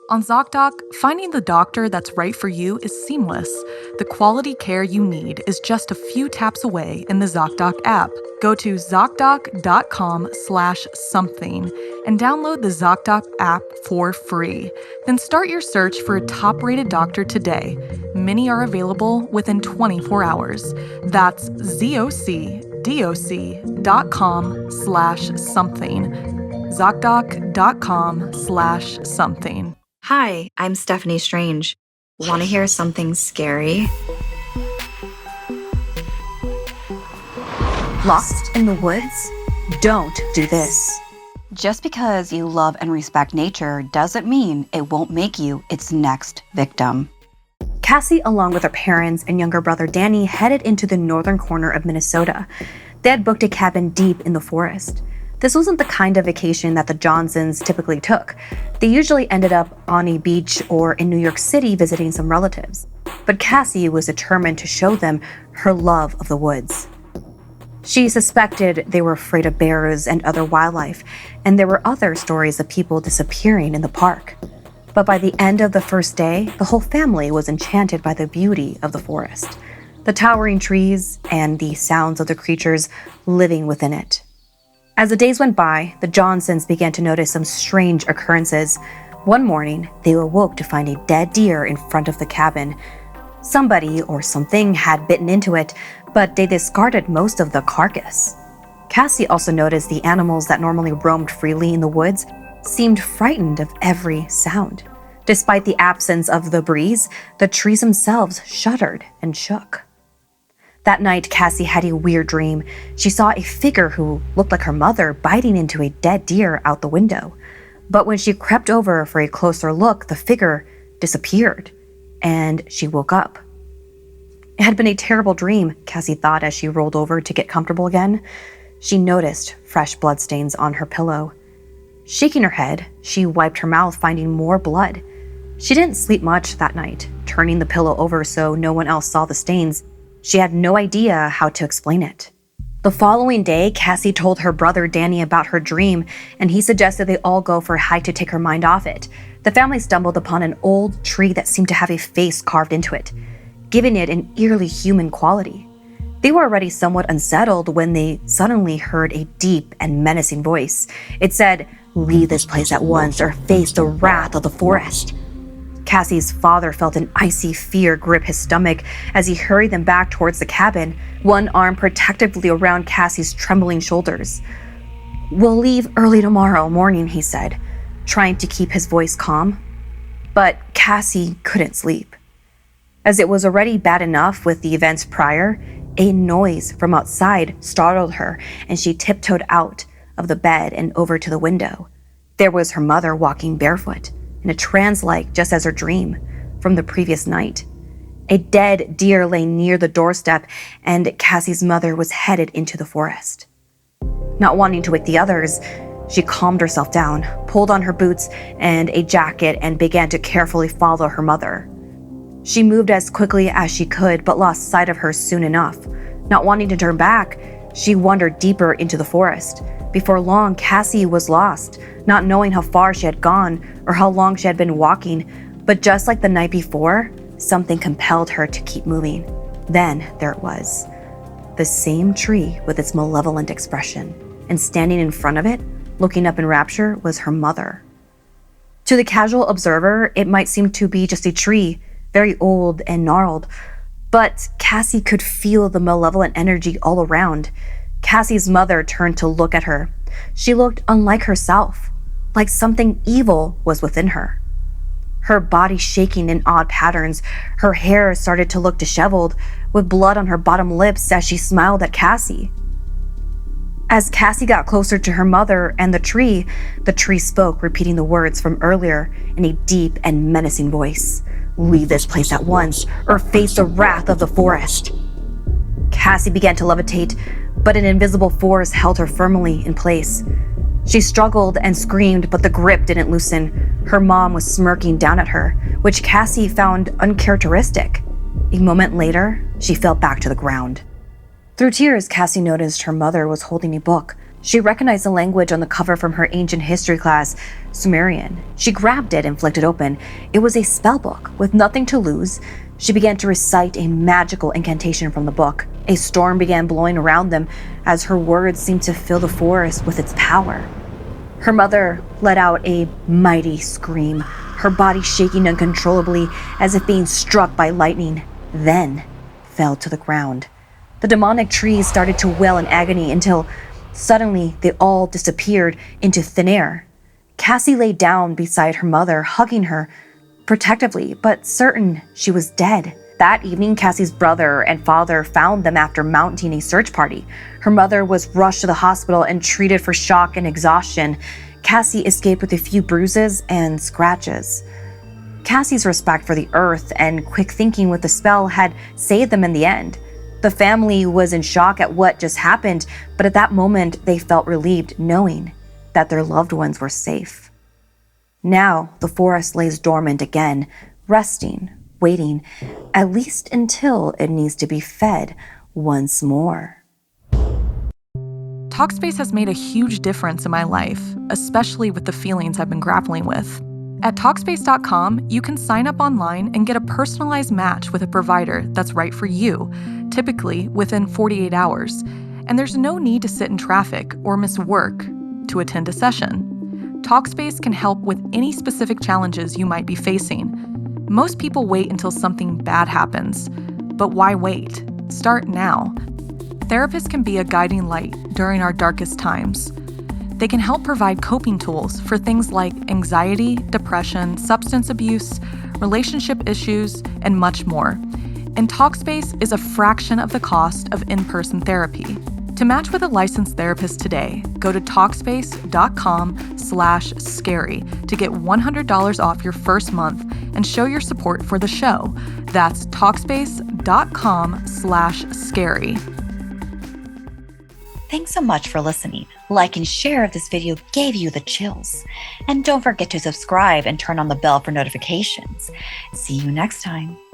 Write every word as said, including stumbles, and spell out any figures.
On ZocDoc, finding the doctor that's right for you is seamless. The quality care you need is just a few taps away in the ZocDoc app. Go to ZocDoc.com slash something and download the ZocDoc app for free. Then start your search for a top-rated doctor today. Many are available within twenty-four hours. That's ZocDoc.com slash something. ZocDoc.com slash something. Hi, I'm Stephanie Strange. Want to hear something scary? Lost in the woods? Don't do this. Just because you love and respect nature doesn't mean it won't make you its next victim. Cassie, along with her parents and younger brother Danny, headed into the northern corner of Minnesota. They had booked a cabin deep in the forest. This wasn't the kind of vacation that the Johnsons typically took. They usually ended up on a beach or in New York City visiting some relatives. But Cassie was determined to show them her love of the woods. She suspected they were afraid of bears and other wildlife, and there were other stories of people disappearing in the park. But by the end of the first day, the whole family was enchanted by the beauty of the forest, the towering trees, and the sounds of the creatures living within it. As the days went by, the Johnsons began to notice some strange occurrences. One morning, they awoke to find a dead deer in front of the cabin. Somebody or something had bitten into it, but they discarded most of the carcass. Cassie also noticed the animals that normally roamed freely in the woods seemed frightened of every sound. Despite the absence of the breeze, the trees themselves shuddered and shook. That night, Cassie had a weird dream. She saw a figure who looked like her mother biting into a dead deer out the window. But when she crept over for a closer look, the figure disappeared, and she woke up. It had been a terrible dream, Cassie thought as she rolled over to get comfortable again. She noticed fresh bloodstains on her pillow. Shaking her head, she wiped her mouth, finding more blood. She didn't sleep much that night, turning the pillow over so no one else saw the stains. She had no idea how to explain it. The following day, Cassie told her brother Danny about her dream, and he suggested they all go for a hike to take her mind off it. The family stumbled upon an old tree that seemed to have a face carved into it, giving it an eerily human quality. They were already somewhat unsettled when they suddenly heard a deep and menacing voice. It said, "Leave this place at once or face the wrath of the forest." Cassie's father felt an icy fear grip his stomach as he hurried them back towards the cabin, one arm protectively around Cassie's trembling shoulders. "We'll leave early tomorrow morning," he said, trying to keep his voice calm. But Cassie couldn't sleep. As it was already bad enough with the events prior, a noise from outside startled her, and she tiptoed out of the bed and over to the window. There was her mother walking barefoot, in a trance-like just as her dream from the previous night. A dead deer lay near the doorstep, and Cassie's mother was headed into the forest. Not wanting to wake the others, she calmed herself down, pulled on her boots and a jacket, and began to carefully follow her mother. She moved as quickly as she could, but lost sight of her soon enough. Not wanting to turn back, she wandered deeper into the forest. Before long, Cassie was lost, not knowing how far she had gone or how long she had been walking. But just like the night before, something compelled her to keep moving. Then there it was, the same tree with its malevolent expression. And standing in front of it, looking up in rapture, was her mother. To the casual observer, it might seem to be just a tree, very old and gnarled. But Cassie could feel the malevolent energy all around. Cassie's mother turned to look at her. She looked unlike herself, like something evil was within her. Her body shaking in odd patterns, her hair started to look disheveled, with blood on her bottom lips as she smiled at Cassie. As Cassie got closer to her mother and the tree, the tree spoke, repeating the words from earlier in a deep and menacing voice. "Leave this place at once, or face the wrath of the forest." Cassie began to levitate, but an invisible force held her firmly in place. She struggled and screamed, but the grip didn't loosen. Her mom was smirking down at her, which Cassie found uncharacteristic. A moment later, she fell back to the ground. Through tears, Cassie noticed her mother was holding a book, She recognized the language on the cover from her ancient history class, Sumerian. She grabbed it and flicked it open. It was a spell book. With nothing to lose, she began to recite a magical incantation from the book. A storm began blowing around them as her words seemed to fill the forest with its power. Her mother let out a mighty scream, her body shaking uncontrollably as if being struck by lightning, then fell to the ground. The demonic trees started to wail in agony until suddenly they all disappeared into thin air. Cassie lay down beside her mother, hugging her protectively, but certain she was dead. That evening, Cassie's brother and father found them after mounting a search party. Her mother was rushed to the hospital and treated for shock and exhaustion. Cassie escaped with a few bruises and scratches. Cassie's respect for the earth and quick thinking with the spell had saved them in the end. The family was in shock at what just happened, but at that moment they felt relieved knowing that their loved ones were safe. Now the forest lays dormant again, resting, waiting, at least until it needs to be fed once more. Talkspace has made a huge difference in my life, especially with the feelings I've been grappling with. At Talkspace dot com, you can sign up online and get a personalized match with a provider that's right for you, typically within forty-eight hours. And there's no need to sit in traffic or miss work to attend a session. Talkspace can help with any specific challenges you might be facing. Most people wait until something bad happens, but why wait? Start now. Therapists can be a guiding light during our darkest times. They can help provide coping tools for things like anxiety, depression, substance abuse, relationship issues, and much more. And Talkspace is a fraction of the cost of in-person therapy. To match with a licensed therapist today, go to Talkspace dot com slash scary to get one hundred dollars off your first month and show your support for the show. That's Talkspace dot com slash scary. Thanks so much for listening. Like and share if this video gave you the chills. And don't forget to subscribe and turn on the bell for notifications. See you next time.